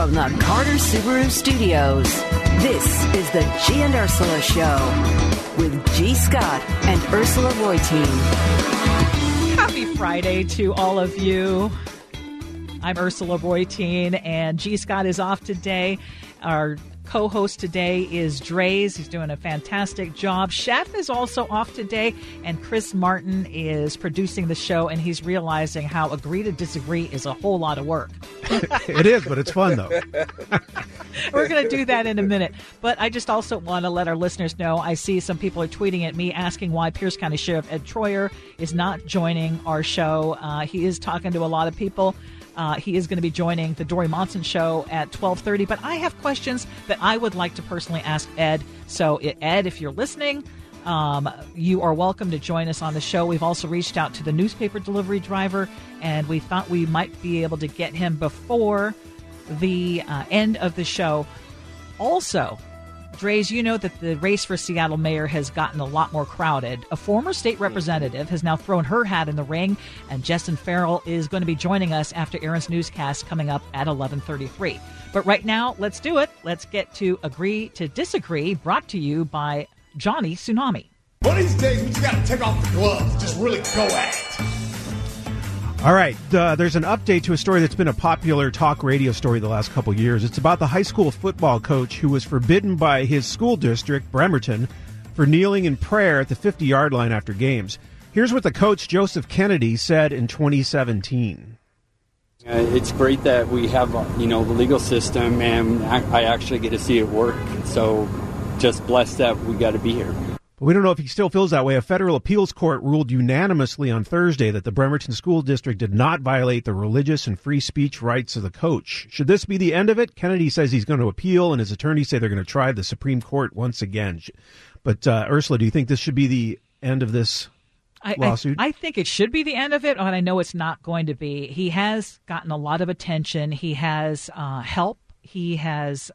From the Carter Subaru Studios, this is the G and Ursula Show with G. Scott and Ursula Reutin. Happy Friday to all of you. I'm Ursula Reutin, and G. Scott is off today. Our co-host today is Dre's. He's doing a fantastic job. Chef is also off today, and Chris Martin is producing the show, and he's realizing how agree to disagree is a whole lot of work. It is, but it's fun, though. We're going to do that in a minute. But I just also want to let our listeners know, I see some people are tweeting at me asking why Pierce County Sheriff Ed Troyer is not joining our show. He is talking to a lot of people. He is going to be joining the Dory Monson show at 12:30. But I have questions that I would like to personally ask Ed. So, Ed, if you're listening, you are welcome to join us on the show. We've also reached out to the newspaper delivery driver, and we thought we might be able to get him before the end of the show. Also, Dre's, you know that the race for Seattle mayor has gotten a lot more crowded. A former state representative has now thrown her hat in the ring, and Justin Farrell is going to be joining us after Aaron's newscast coming up at 11:33. But right now, let's do it. Let's get to Agree to Disagree, brought to you by Johnny Tsunami. One of these days, we just got to take off the gloves and just really go at it. All right, there's an update to a story that's been a popular talk radio story the last couple years. It's about the high school football coach who was forbidden by his school district, Bremerton, for kneeling in prayer at the 50-yard line after games. Here's what the coach, Joseph Kennedy, said in 2017. It's great that we have, the legal system, and I actually get to see it work. So just blessed that we got to be here. But we don't know if he still feels that way. A federal appeals court ruled unanimously on Thursday that the Bremerton School District did not violate the religious and free speech rights of the coach. Should this be the end of it? Kennedy says he's going to appeal, and his attorneys say they're going to try the Supreme Court once again. But, Ursula, do you think this should be the end of this lawsuit? I think it should be the end of it, but I know it's not going to be. He has gotten a lot of attention. He has help. He has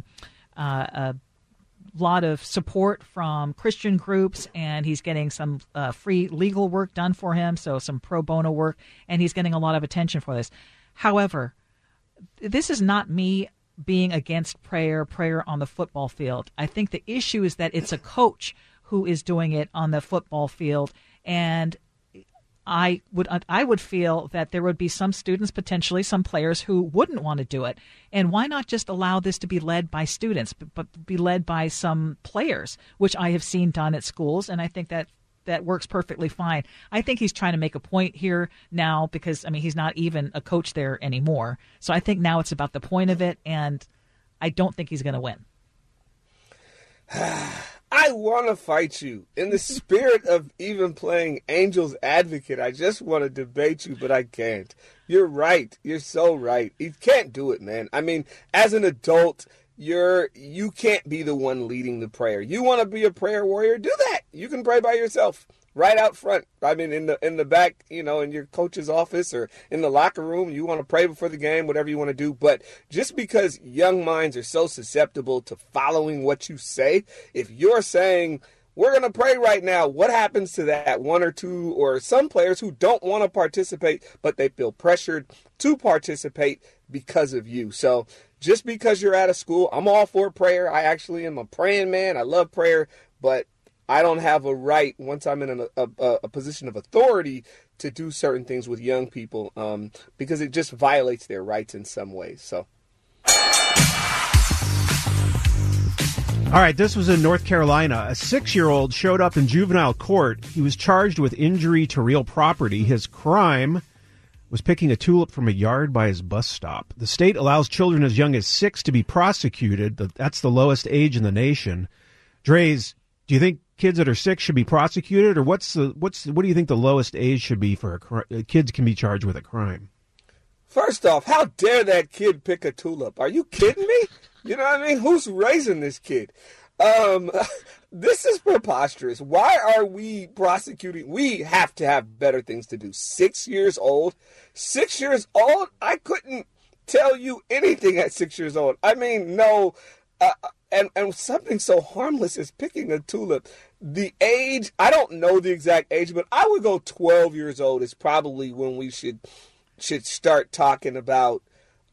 a lot of support from Christian groups, and he's getting some free legal work done for him, so some pro bono work, and he's getting a lot of attention for this. However, this is not me being against prayer on the football field. I think the issue is that it's a coach who is doing it on the football field, and I would feel that there would be some students, potentially some players, who wouldn't want to do it. And why not just allow this to be led by students, but be led by some players, which I have seen done at schools, and I think that works perfectly fine. I think he's trying to make a point here now because, he's not even a coach there anymore. So I think now it's about the point of it, and I don't think he's going to win. I want to fight you. In the spirit of even playing Angel's Advocate, I just want to debate you, but I can't. You're right. You're so right. You can't do it, man. As an adult, you can't be the one leading the prayer. You want to be a prayer warrior? Do that. You can pray by yourself. Right out front. In the back, in your coach's office or in the locker room, you want to pray before the game, whatever you want to do. But just because young minds are so susceptible to following what you say, if you're saying, we're going to pray right now, what happens to that one or two or some players who don't want to participate, but they feel pressured to participate because of you? So just because you're at a school, I'm all for prayer. I actually am a praying man. I love prayer, but I don't have a right, once I'm in a position of authority, to do certain things with young people because it just violates their rights in some ways. So, all right, this was in North Carolina. A 6-year-old showed up in juvenile court. He was charged with injury to real property. His crime was picking a tulip from a yard by his bus stop. The state allows children as young as 6 to be prosecuted. That's the lowest age in the nation. Dre's, do you think kids that are 6 should be prosecuted, or what do you think the lowest age should be for kids can be charged with a crime? First off, how dare that kid pick a tulip? Are you kidding me? You know what I mean? Who's raising this kid? This is preposterous. Why are we prosecuting? We have to have better things to do. 6 years old? 6 years old? I couldn't tell you anything at 6 years old. No. And something so harmless as picking a tulip. The age, I don't know the exact age, but I would go 12 years old is probably when we should start talking about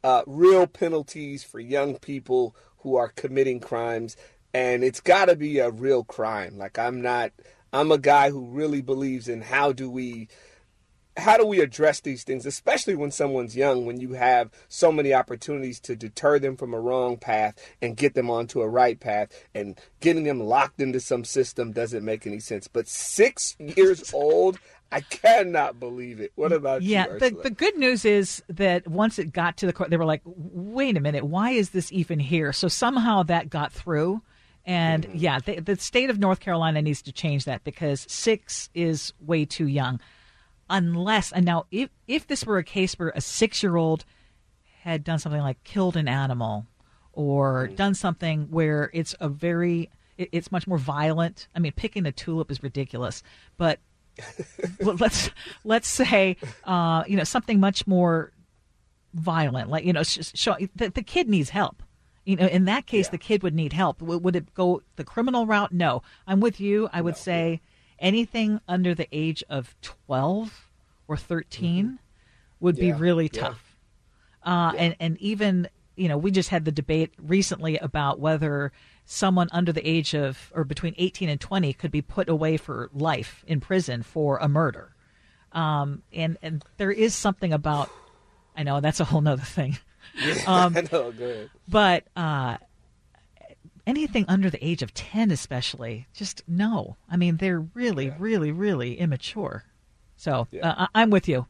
real penalties for young people who are committing crimes, and it's got to be a real crime. Like, I'm a guy who really believes in how do we address these things, especially when someone's young, when you have so many opportunities to deter them from a wrong path and get them onto a right path, and getting them locked into some system doesn't make any sense. But 6 years old, I cannot believe it. What about you, Ursula? The good news is that once it got to the court, they were like, wait a minute, why is this even here? So somehow that got through. And the state of North Carolina needs to change that, because 6 is way too young. Unless, and now if this were a case where a 6-year-old had done something like killed an animal or done something where it's it's much more violent. I mean, picking a tulip is ridiculous, but let's say, something much more violent, like, show the kid needs help. In that case, the kid would need help. Would it go the criminal route? No. I'm with you. I would say anything under the age of 12 or 13 would be really tough. And even, we just had the debate recently about whether someone under the age of, or between 18 and 20 could be put away for life in prison for a murder. And there is something about, I know that's a whole nother thing. I know, go ahead. But anything under the age of 10 especially, just no. I mean, they're really, really, really immature. So I'm with you.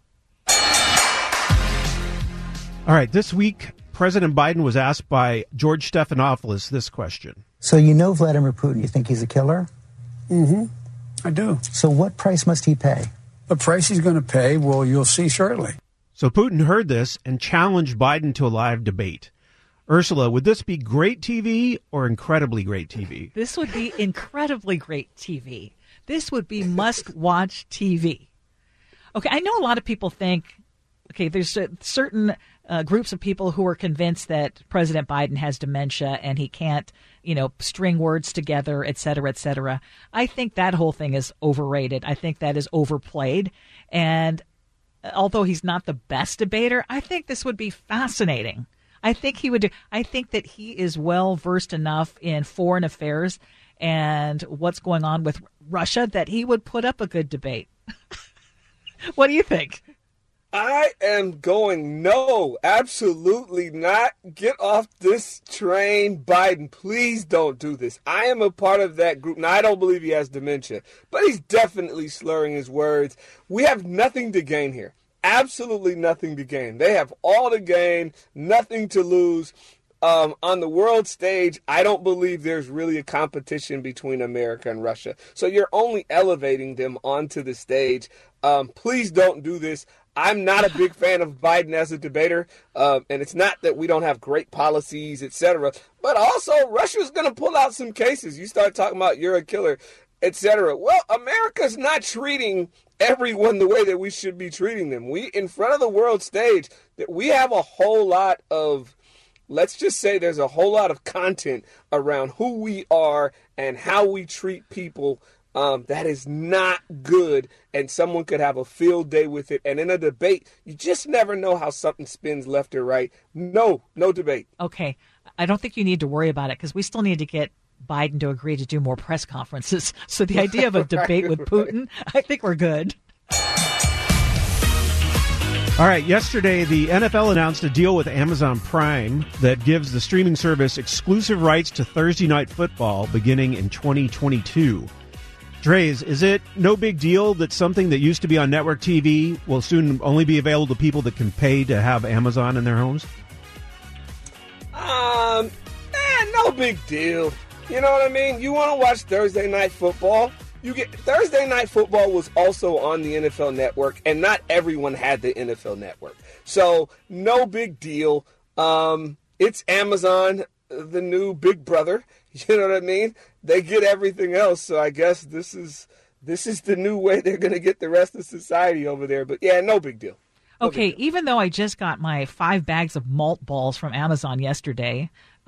All right, this week, President Biden was asked by George Stephanopoulos this question. So you know Vladimir Putin, you think he's a killer? Mm-hmm. I do. So what price must he pay? The price he's going to pay, well, you'll see shortly. So Putin heard this and challenged Biden to a live debate. Ursula, would this be great TV or incredibly great TV? This would be incredibly great TV. This would be must-watch TV. Okay, I know a lot of people think, there's certain groups of people who are convinced that President Biden has dementia and he can't, string words together, et cetera, et cetera. I think that whole thing is overrated. I think that is overplayed. And although he's not the best debater, I think this would be fascinating. I think that he is well versed enough in foreign affairs and what's going on with Russia that he would put up a good debate. What do you think? I am going, no, absolutely not. Get off this train, Biden. Please don't do this. I am a part of that group. Now, I don't believe he has dementia, but he's definitely slurring his words. We have nothing to gain here. Absolutely nothing to gain. They have all to gain, nothing to lose. On the world stage, I don't believe there's really a competition between America and Russia. So you're only elevating them onto the stage. Please don't do this. I'm not a big fan of Biden as a debater, and it's not that we don't have great policies, etc. But also, Russia's going to pull out some cases. You start talking about you're a killer, etc. Well, America's not treating everyone the way that we should be treating them. We, in front of the world stage, that we have a whole lot of, let's just say there's a whole lot of content around who we are and how we treat people. That is not good, and someone could have a field day with it. And in a debate, you just never know how something spins left or right. No debate. Okay, I don't think you need to worry about it because we still need to get Biden to agree to do more press conferences. So the idea of a debate with Putin, I think we're good. All right, yesterday the NFL announced a deal with Amazon Prime that gives the streaming service exclusive rights to Thursday Night Football beginning in 2022. Dre's, is it no big deal that something that used to be on network TV will soon only be available to people that can pay to have Amazon in their homes? No big deal. You know what I mean? You want to watch Thursday Night Football? Thursday Night Football was also on the NFL Network, and not everyone had the NFL Network. So, no big deal. It's Amazon, the new big brother. You know what I mean? They get everything else, so I guess this is the new way they're going to get the rest of society over there. But yeah, no big deal. Okay, even though I just got my 5 bags of malt balls from Amazon yesterday,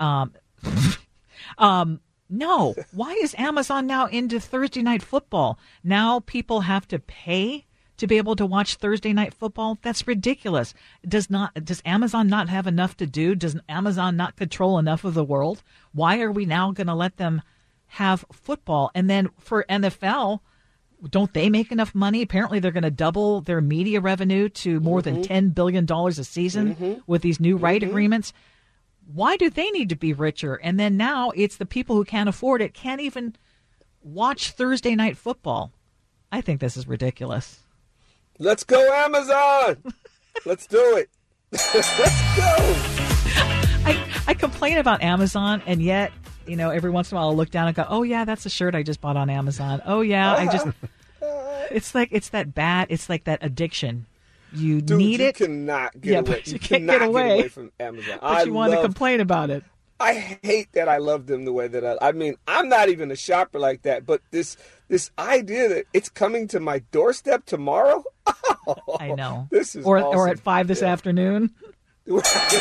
no. Why is Amazon now into Thursday Night Football? Now people have to pay to be able to watch Thursday Night Football? That's ridiculous. Does Amazon not have enough to do? Does Amazon not control enough of the world? Why are we now going to let them have football? And then for NFL, don't they make enough money? Apparently they're going to double their media revenue to more than $10 billion a season with these new right agreements. Why do they need to be richer? And then now it's the people who can't afford it can't even watch Thursday Night Football. I think this is ridiculous. Let's go, Amazon. Let's do it. Let's go. I complain about Amazon, and yet, every once in a while I'll look down and go, oh, yeah, that's a shirt I just bought on Amazon. Oh, yeah, it's like that addiction. You need it. You cannot get away. You can't get away from Amazon. But you want to complain about it. I hate that I love them the way that I mean, I'm not even a shopper like that, but this idea that it's coming to my doorstep tomorrow. I know. This is or awesome. at 5 this afternoon. All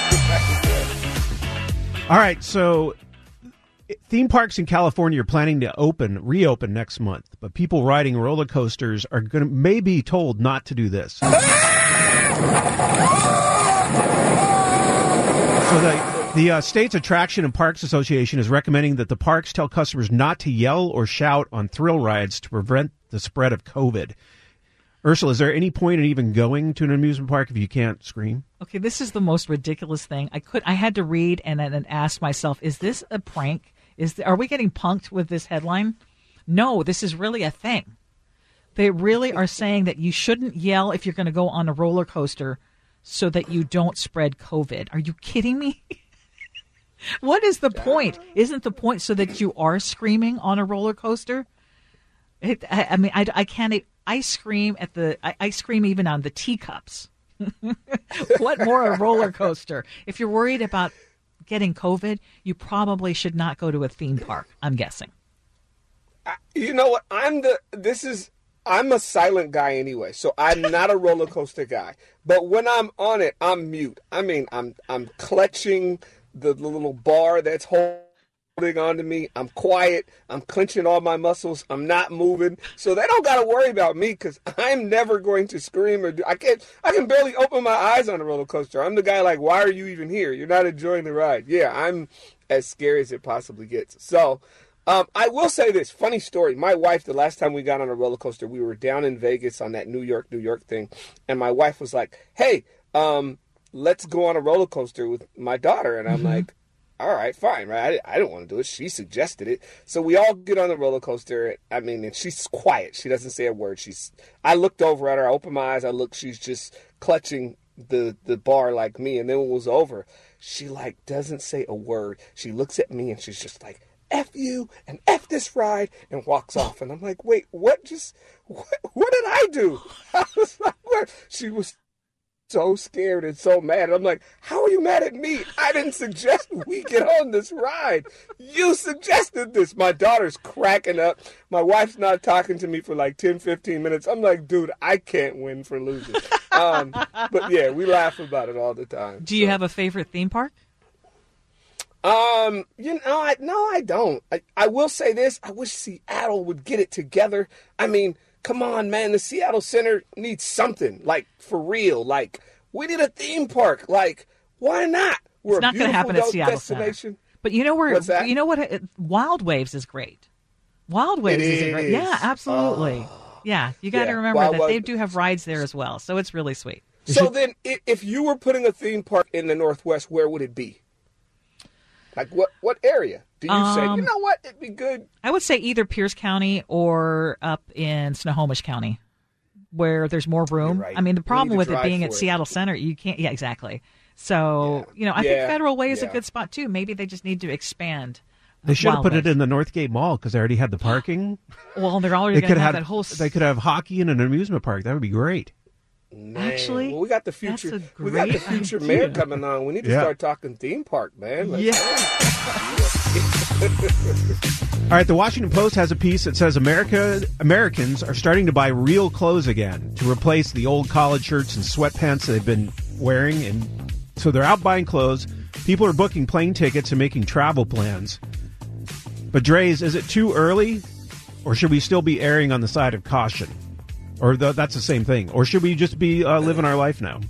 right, so theme parks in California are planning to reopen next month, but people riding roller coasters are may be told not to do this. So the state's Attraction and Parks Association is recommending that the parks tell customers not to yell or shout on thrill rides to prevent the spread of COVID. Ursula, is there any point in even going to an amusement park if you can't scream? Okay, this is the most ridiculous thing. I had to read and then ask myself, is this a prank? Are we getting punked with this headline? No, this is really a thing. They really are saying that you shouldn't yell if you're going to go on a roller coaster so that you don't spread COVID. Are you kidding me? What is the point? Isn't the point so that you are screaming on a roller coaster? I can't. I scream I scream even on the teacups. What more a roller coaster? If you're worried about getting COVID, you probably should not go to a theme park, I'm guessing. You know what? I'm a silent guy anyway, so I'm not a roller coaster guy. But when I'm on it, I'm mute. I mean, I'm clutching the little bar that's holding on to me. I'm quiet. I'm clenching all my muscles. I'm not moving. So they don't got to worry about me because I'm never going to scream or I can barely open my eyes on a roller coaster. I'm the guy like, why are you even here? You're not enjoying the ride. Yeah, I'm as scary as it possibly gets. So I will say this. Funny story. My wife, the last time we got on a roller coaster, we were down in Vegas on that New York thing. And my wife was like, hey, let's go on a roller coaster with my daughter. And I'm like, all right, fine, right? I didn't want to do it. She suggested it. So we all get on the roller coaster. I mean, and she's quiet. She doesn't say a word. I looked over at her. I opened my eyes. She's just clutching the bar like me. And then when it was over, she doesn't say a word. She looks at me and she's just like, F you and F this ride, and walks off. And I'm like, wait, what did I do? I was like, what? She was so scared and so mad. I'm like, how are you mad at me? I didn't suggest we get on this ride. You suggested this. My daughter's cracking up. My wife's not talking to me for 10, 15 minutes. I'm like, dude, I can't win for losing. But yeah, we laugh about it all the time. Do you have a favorite theme park? I don't. I will say this. I wish Seattle would get it together. I mean, come on, man. The Seattle Center needs something, for real. We need a theme park. Why not? It's not going to happen at Seattle Center. But you know where? You know what? Wild Waves is great. Wild Waves is great. Yeah, absolutely. Yeah, you got to remember that they do have rides there as well. So it's really sweet. So then, if you were putting a theme park in the Northwest, where would it be? What area do you say, you know what, it'd be good? I would say either Pierce County or up in Snohomish County, where there's more room. Right. I mean, the problem with it being at Seattle Center, you can't, exactly. So, I think Federal Way is a good spot, too. Maybe they just need to expand. They should have put it in the Northgate Mall because they already had the parking. Well, they're already going to have that whole... They could have hockey in an amusement park. That would be great. Man. Actually, we got the future. We got the future mayor coming on. We need to start talking theme park, man. All right, the Washington Post has a piece that says Americans are starting to buy real clothes again to replace the old collared shirts and sweatpants they've been wearing, and so they're out buying clothes. People are booking plane tickets and making travel plans. But Dre's, is it too early, or should we still be erring on the side of caution? Or that's the same thing? Or should we just be living our life now?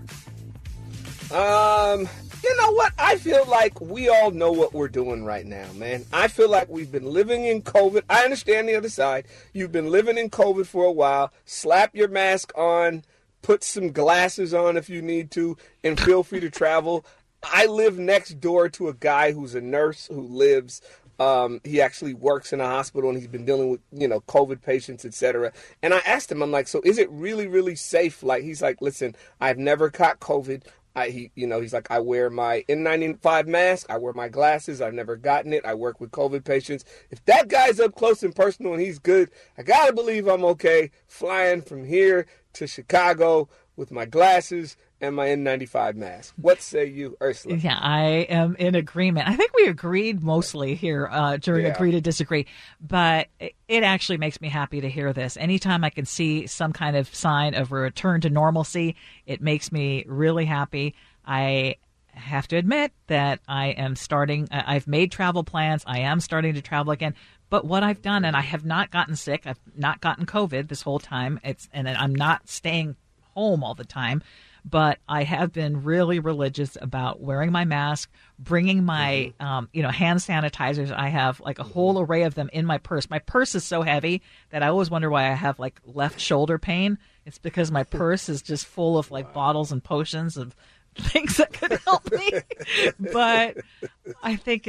You know what? I feel like we all know what we're doing right now, man. I feel like we've been living in COVID. I understand the other side. You've been living in COVID for a while. Slap your mask on, put some glasses on if you need to, and feel free to travel. I live next door to a guy who's a nurse who lives. He actually works in a hospital, and he's been dealing with, COVID patients, etc. And I asked him, I'm like, so is it really, really safe? Like, he's like, listen, I've never caught COVID. He's like, I wear my N95 mask. I wear my glasses. I've never gotten it. I work with COVID patients. If that guy's up close and personal and he's good, I got to believe I'm okay flying from here to Chicago with my glasses and my N95 mask. What say you, Ursula? Yeah, I am in agreement. I think we agreed mostly here during Agree to Disagree, but it actually makes me happy to hear this. Anytime I can see some kind of sign of a return to normalcy, it makes me really happy. I have to admit that I've made travel plans. I am starting to travel again. But what I've done, and I have not gotten sick, I've not gotten COVID this whole time, and I'm not staying home all the time, but I have been really religious about wearing my mask, bringing my, hand sanitizers. I have like a whole array of them in my purse. My purse is so heavy that I always wonder why I have like left shoulder pain. It's because my purse is just full of like bottles and potions of things that could help me. But I think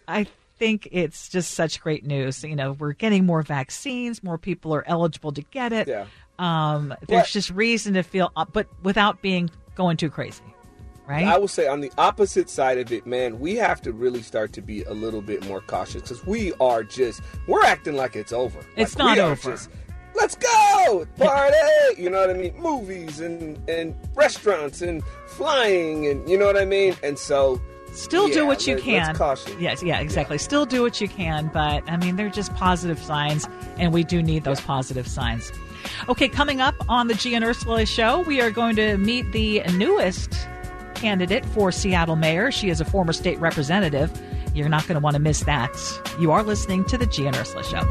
it's just such great news. We're getting more vaccines, more people are eligible to get it. Yeah. There's just reason to feel, but without going too crazy, right? I will say on the opposite side of it, man, we have to really start to be a little bit more cautious because we're acting like it's over. It's not over. Let's go! Party! You know what I mean? Movies and restaurants and flying and you know what I mean? And so... Still do what you can. Let's caution. Yes, yeah, exactly. Yeah. Still do what you can, but, they're just positive signs, and we do need those positive signs. Okay, coming up on the G and Ursula show, we are going to meet the newest candidate for Seattle mayor. She is a former state representative. You're not going to want to miss that. You are listening to the G and Ursula show.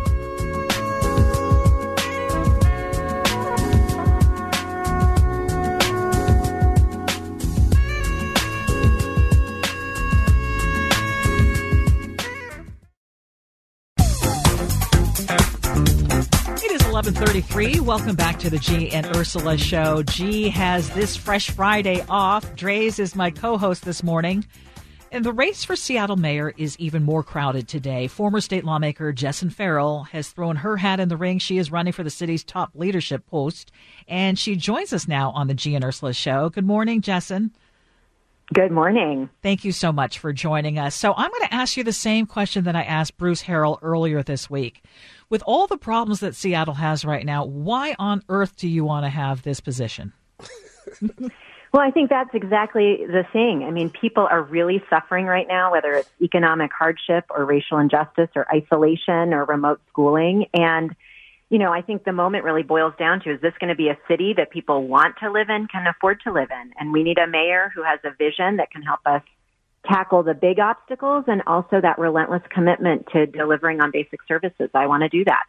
It is 11:33. Welcome back to the G and Ursula show. G has this Fresh Friday off. Dre's is my co-host this morning. And the race for Seattle mayor is even more crowded today. Former state lawmaker Jessan Farrell has thrown her hat in the ring. She is running for the city's top leadership post. And she joins us now on the G and Ursula show. Good morning, Jessan. Good morning. Thank you so much for joining us. So I'm going to ask you the same question that I asked Bruce Harrell earlier this week. With all the problems that Seattle has right now, why on earth do you want to have this position? Well, I think that's exactly the thing. People are really suffering right now, whether it's economic hardship or racial injustice or isolation or remote schooling. And, I think the moment really boils down to, is this going to be a city that people want to live in, can afford to live in? And we need a mayor who has a vision that can help us tackle the big obstacles and also that relentless commitment to delivering on basic services. I want to do that.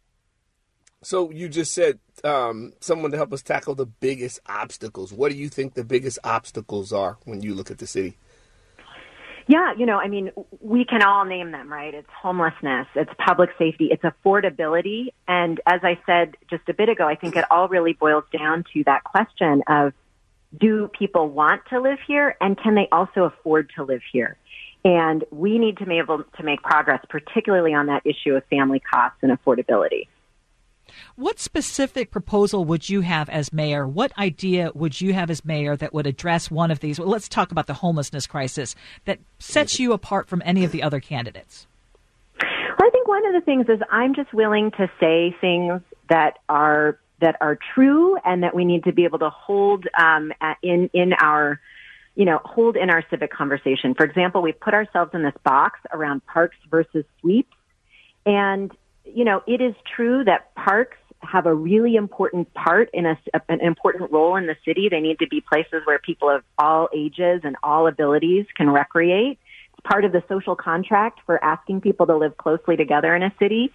So you just said someone to help us tackle the biggest obstacles. What do you think the biggest obstacles are when you look at the city? Yeah, we can all name them, right? It's homelessness, it's public safety, it's affordability. And as I said just a bit ago, I think it all really boils down to that question of, do people want to live here, and can they also afford to live here? And we need to be able to make progress, particularly on that issue of family costs and affordability. What specific proposal would you have as mayor? What idea would you have as mayor that would address one of these? Well, let's talk about the homelessness crisis that sets you apart from any of the other candidates. Well, I think one of the things is I'm just willing to say things that are true and that we need to be able to hold in our civic conversation. For example, we've put ourselves in this box around parks versus sweeps. And, it is true that parks have a really important part in an important role in the city. They need to be places where people of all ages and all abilities can recreate. It's part of the social contract for asking people to live closely together in a city.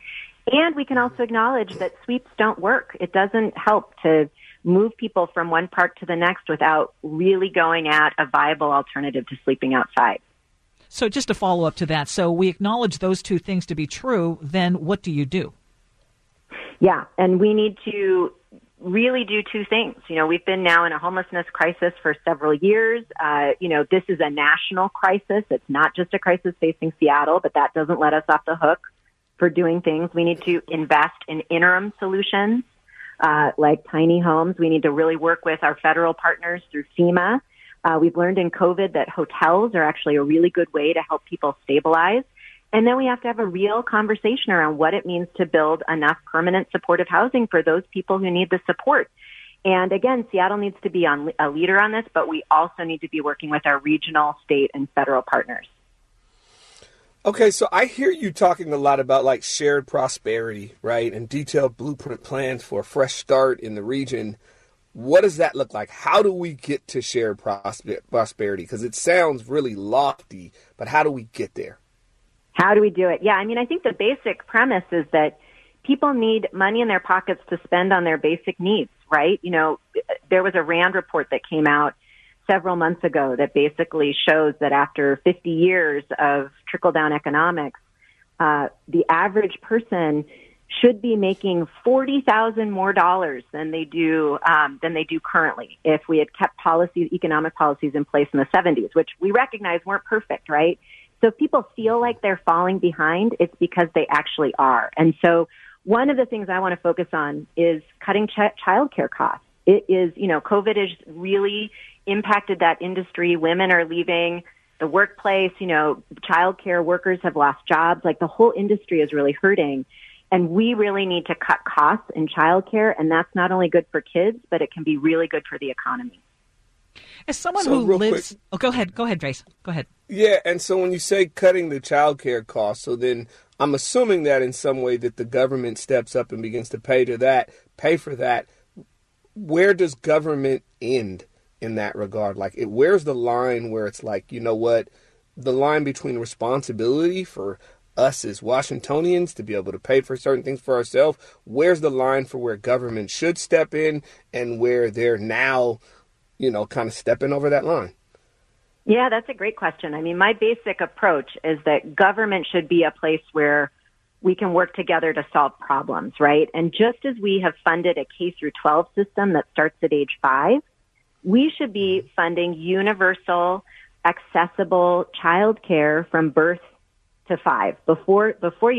And we can also acknowledge that sweeps don't work. It doesn't help to move people from one park to the next without really going at a viable alternative to sleeping outside. So just to follow up to that, so we acknowledge those two things to be true, then what do you do? Yeah, and we need to really do two things. We've been now in a homelessness crisis for several years. This is a national crisis. It's not just a crisis facing Seattle, but that doesn't let us off the hook for doing things. We need to invest in interim solutions like tiny homes. We need to really work with our federal partners through FEMA. We've learned in COVID that hotels are actually a really good way to help people stabilize. And then we have to have a real conversation around what it means to build enough permanent supportive housing for those people who need the support. And again, Seattle needs to be a leader on this, but we also need to be working with our regional, state, and federal partners. Okay, so I hear you talking a lot about like shared prosperity, right? And detailed blueprint plans for a fresh start in the region. What does that look like? How do we get to shared prosperity? Because it sounds really lofty, but how do we get there? How do we do it? Yeah, I think the basic premise is that people need money in their pockets to spend on their basic needs, right? There was a RAND report that came out several months ago that basically shows that after 50 years of trickle-down economics, the average person should be making $40,000 more than they do currently if we had kept economic policies in place in the 70s, which we recognize weren't perfect, right? So if people feel like they're falling behind, it's because they actually are. And so one of the things I want to focus on is cutting childcare costs. It is, COVID has really impacted that industry. Women are leaving the workplace. Childcare workers have lost jobs. Like the whole industry is really hurting. And we really need to cut costs in childcare. And that's not only good for kids, but it can be really good for the economy. As someone who lives... Oh, go ahead, Trace. Go ahead. Yeah, and so when you say cutting the child care costs, so then I'm assuming that in some way that the government steps up and begins to pay for that. Where does government end in that regard? Like, where's the line where it's like, you know what, the line between responsibility for us as Washingtonians to be able to pay for certain things for ourselves, where's the line for where government should step in and where they're now, kind of stepping over that line? Yeah, that's a great question. My basic approach is that government should be a place where we can work together to solve problems, right? And just as we have funded a K-12 system that starts at age 5, we should be funding universal, accessible childcare from birth to 5 before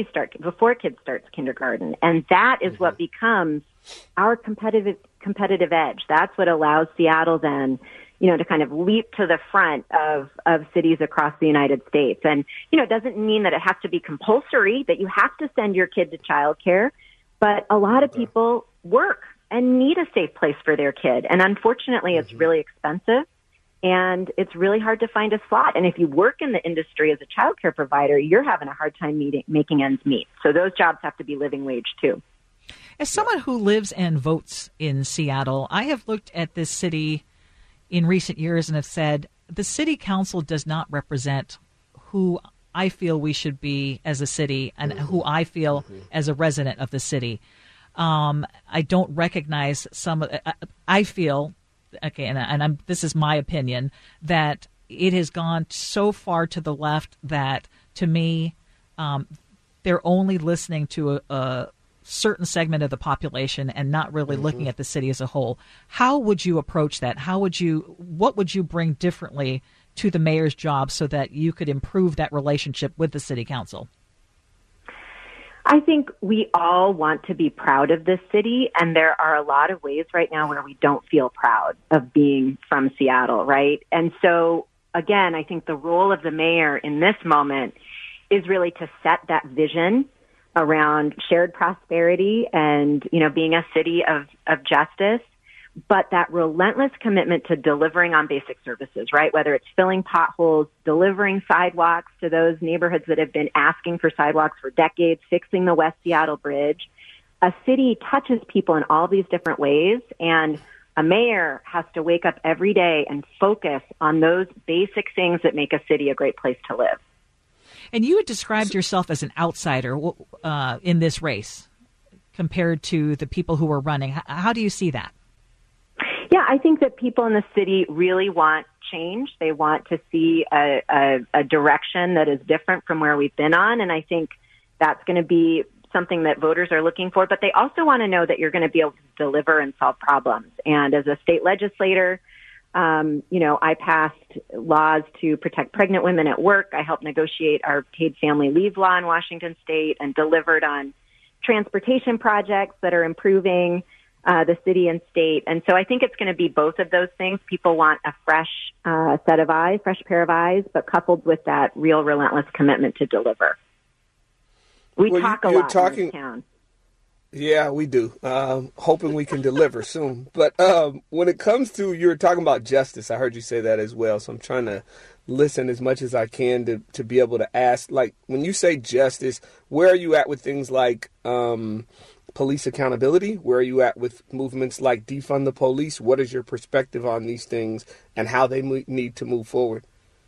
kids starts kindergarten. And that is what becomes our competitive edge. That's what allows Seattle then, to kind of leap to the front of cities across the United States. And, it doesn't mean that it has to be compulsory, that you have to send your kid to childcare, but a lot of people work and need a safe place for their kid. And unfortunately, it's really expensive and it's really hard to find a slot. And if you work in the industry as a childcare provider, you're having a hard time making ends meet. So those jobs have to be living wage too. As someone who lives and votes in Seattle, I have looked at this city in recent years and have said the city council does not represent who I feel we should be as a city and who I feel as a resident of the city. I don't recognize I feel, okay, and this is my opinion, that it has gone so far to the left that, to me, they're only listening to a certain segment of the population and not really looking at the city as a whole. How would you approach that? What would you bring differently to the mayor's job so that you could improve that relationship with the city council? I think we all want to be proud of this city, and there are a lot of ways right now where we don't feel proud of being from Seattle, right? And so, again, I think the role of the mayor in this moment is really to set that vision around shared prosperity and, being a city of justice, but that relentless commitment to delivering on basic services, right? Whether it's filling potholes, delivering sidewalks to those neighborhoods that have been asking for sidewalks for decades, fixing the West Seattle Bridge. A city touches people in all these different ways, and a mayor has to wake up every day and focus on those basic things that make a city a great place to live. And you had described yourself as an outsider in this race compared to the people who were running. How do you see that? Yeah, I think that people in the city really want change. They want to see a direction that is different from where we've been on. And I think that's going to be something that voters are looking for. But they also want to know that you're going to be able to deliver and solve problems. And as a state legislator, I passed laws to protect pregnant women at work. I helped negotiate our paid family leave law in Washington state and delivered on transportation projects that are improving the city and state. And so I think it's going to be both of those things. People want a fresh set of eyes, fresh pair of eyes, but coupled with that real relentless commitment to deliver. We talk a lot in this town. Yeah, we do. Hoping we can deliver soon. But when it comes to, you were talking about justice, I heard you say that as well. So I'm trying to listen as much as I can to be able to ask, like, when you say justice, where are you at with things like police accountability? Where are you at with movements like defund the police? What is your perspective on these things and how they need to move forward?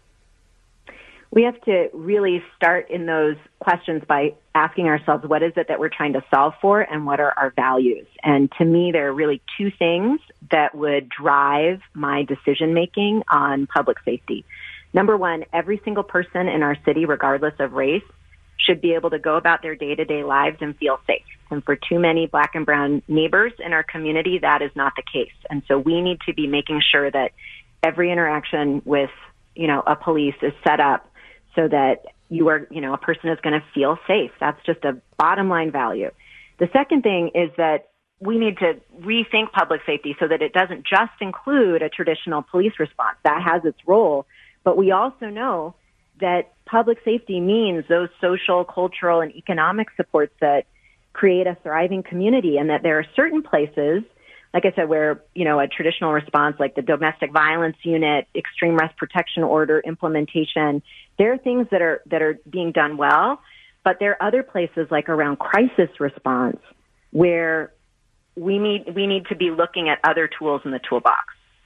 We have to really start in those questions by asking ourselves, what is it that we're trying to solve for and what are our values? And to me, there are really two things that would drive my decision-making on public safety. Number one, every single person in our city, regardless of race, should be able to go about their day-to-day lives and feel safe. And for too many Black and brown neighbors in our community, that is not the case. And so we need to be making sure that every interaction with, a police is set up so that a person is going to feel safe. That's just a bottom line value. The second thing is that we need to rethink public safety so that it doesn't just include a traditional police response. That has its role. But we also know that public safety means those social, cultural, and economic supports that create a thriving community, and that there are certain places, like I said, where, a traditional response like the domestic violence unit, extreme arrest protection order implementation, there are things that are being done well, but there are other places like around crisis response where we need to be looking at other tools in the toolbox.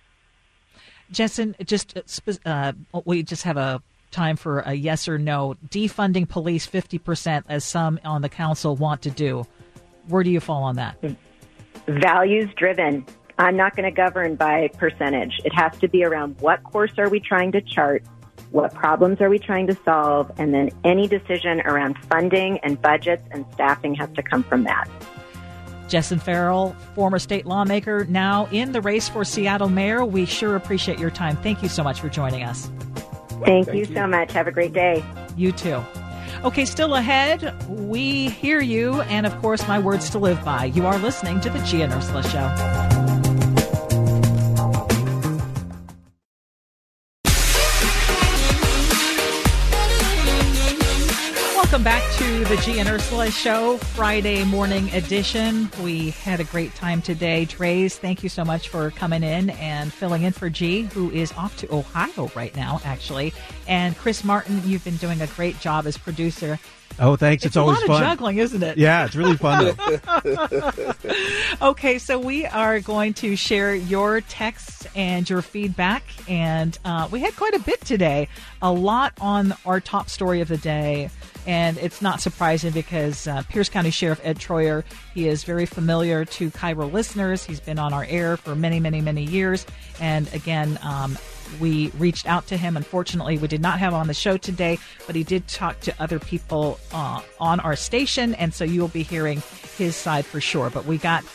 Jessen, we just have a time for a yes or no. Defunding police 50%, as some on the council want to do. Where do you fall on that? Values driven. I'm not going to govern by percentage. It has to be around what course are we trying to chart, what problems are we trying to solve, and then any decision around funding and budgets and staffing has to come from that. Jessen Farrell, former state lawmaker, now in the race for Seattle mayor. We sure appreciate your time. Thank you so much for joining us. Thank you so much. Have a great day. You too. Okay, still ahead, we hear you, and of course, my words to live by. You are listening to the Gia and Ursula Show. Welcome back to the Gia and Ursula Show, Friday morning edition. We had a great time today. Dre's, thank you so much for coming in and filling in for G, who is off to Ohio right now, actually. And Chris Martin, you've been doing a great job as producer. Oh, thanks. It's always fun. It's a lot of juggling, isn't it? Yeah, it's really fun. Okay, so we are going to share your texts and your feedback. And we had quite a bit today. A lot on our top story of the day. And it's not surprising because Pierce County Sheriff Ed Troyer, he is very familiar to KIRO listeners. He's been on our air for many, many, many years. And again, we reached out to him. Unfortunately, we did not have him on the show today, but he did talk to other people on our station. And so you will be hearing his side for sure. But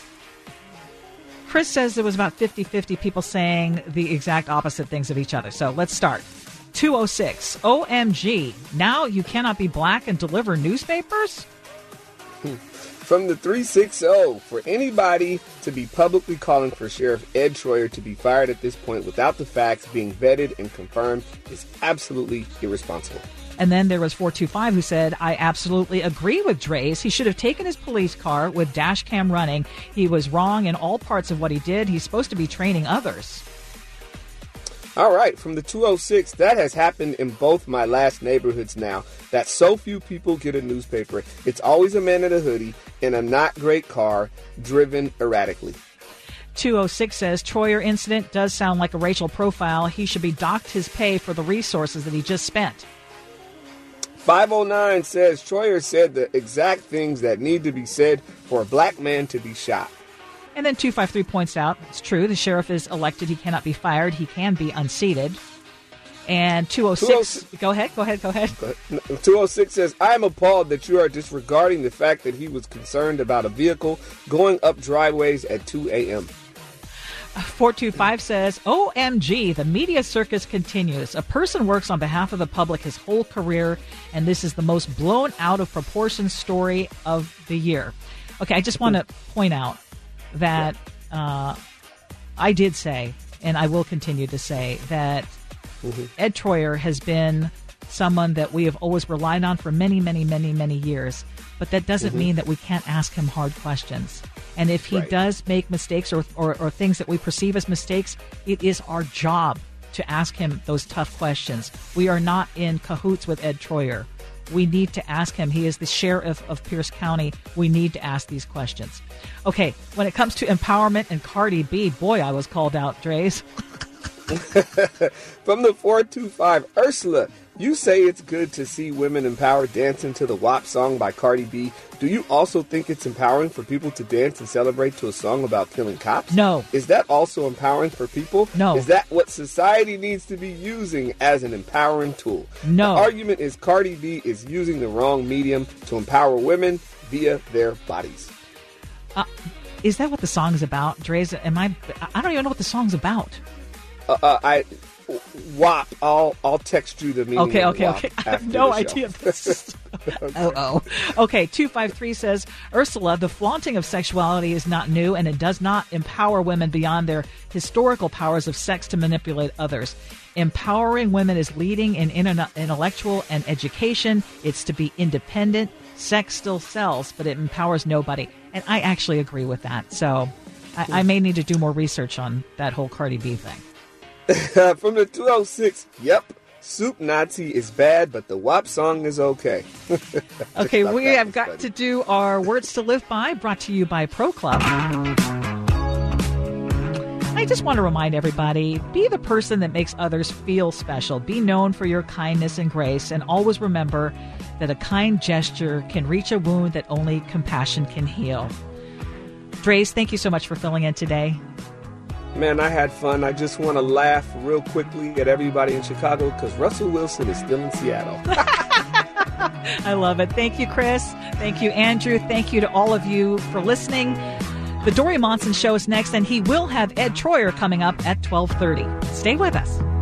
Chris says there was about 50-50 people saying the exact opposite things of each other. So let's start. 206. OMG. Now you cannot be Black and deliver newspapers? From the 360, for anybody to be publicly calling for Sheriff Ed Troyer to be fired at this point without the facts being vetted and confirmed is absolutely irresponsible. And then there was 425 who said, I absolutely agree with Dre's. He should have taken his police car with dash cam running. He was wrong in all parts of what he did. He's supposed to be training others. All right, from the 206, that has happened in both my last neighborhoods now, that so few people get a newspaper. It's always a man in a hoodie in a not great car, driven erratically. 206 says, Troyer incident does sound like a racial profile. He should be docked his pay for the resources that he just spent. 509 says, Troyer said the exact things that need to be said for a black man to be shot. And then 253 points out, it's true, the sheriff is elected. He cannot be fired. He can be unseated. And 206, go ahead. 206 says, I am appalled that you are disregarding the fact that he was concerned about a vehicle going up driveways at 2 a.m. 425 says, OMG, the media circus continues. A person works on behalf of the public his whole career, and this is the most blown out of proportion story of the year. Okay, I just want to point out that I did say, and I will continue to say, that Ed Troyer has been someone that we have always relied on for many, many, many, many years. But that doesn't mean that we can't ask him hard questions. And if he does make mistakes or things that we perceive as mistakes, it is our job to ask him those tough questions. We are not in cahoots with Ed Troyer. We need to ask him. He is the sheriff of Pierce County. We need to ask these questions. Okay, when it comes to empowerment and Cardi B, boy, I was called out, Dre's. From the 425, Ursula, you say it's good to see women empowered dancing to the WAP song by Cardi B. Do you also think it's empowering for people to dance and celebrate to a song about killing cops? No. Is that also empowering for people? No. Is that what society needs to be using as an empowering tool? No. The argument is Cardi B is using the wrong medium to empower women via their bodies. Is that what the song is about, Dre's? I don't even know what the song's about. WAP. I'll text you the meaning. Okay. I have no idea. Okay, 253 says, Ursula, the flaunting of sexuality is not new, and it does not empower women beyond their historical powers of sex to manipulate others. Empowering women is leading in intellectual and education. It's to be independent. Sex still sells, but it empowers nobody. And I actually agree with that. So I may need to do more research on that whole Cardi B thing. From the 206, yep, Soup Nazi is bad, but the WAP song is okay. Okay, we have got to do our Words to Live By, brought to you by Pro Club. I just want to remind everybody, be the person that makes others feel special. Be known for your kindness and grace, and always remember that a kind gesture can reach a wound that only compassion can heal. Dre's, thank you so much for filling in today. Man, I had fun. I just want to laugh real quickly at everybody in Chicago because Russell Wilson is still in Seattle. I love it. Thank you, Chris. Thank you, Andrew. Thank you to all of you for listening. The Dory Monson Show is next, and he will have Ed Troyer coming up at 12:30. Stay with us.